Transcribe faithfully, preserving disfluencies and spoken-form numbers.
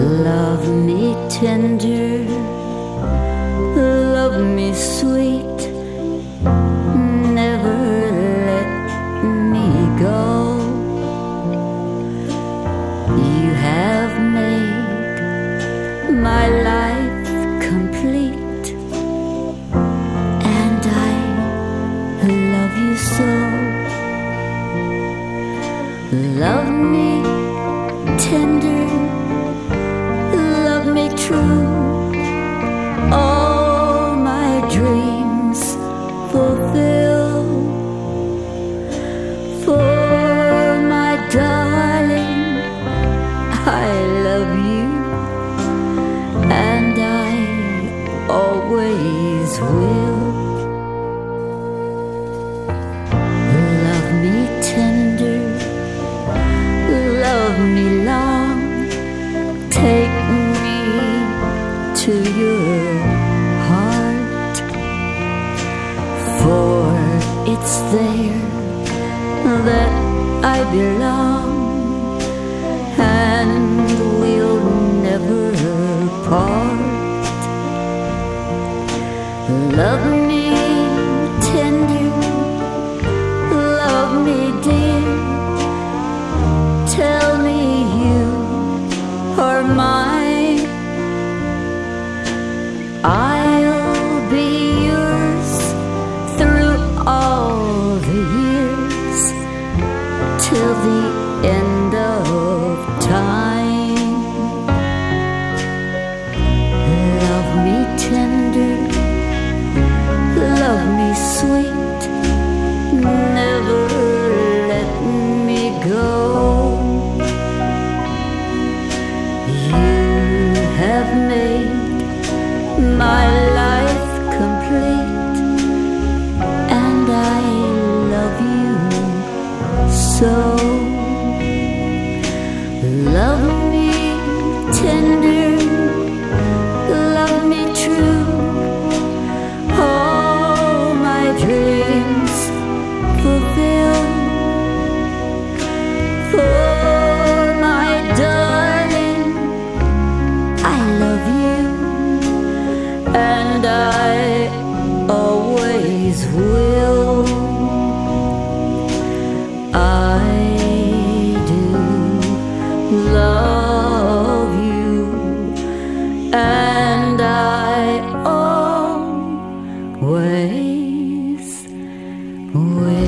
Love me tender, love me sweet, never let me go. You have made my life complete, and I love you so. Love me tender, love me true, all my dreams fulfill. For my darling, I love you, and I always will. Love me tender, love me long, take me to your heart, for it's there that I belong, and we'll never part. Love me tender, love me dear, tell me you are mine. I'll be yours through all the years, till the end of time. Love me tender, love me sweet, never let me go. You have made my life complete, and I love you so. Love me tender, love me true, all my dreams fulfill. For my darling, I love you, and I always will. I do love you, and I always will.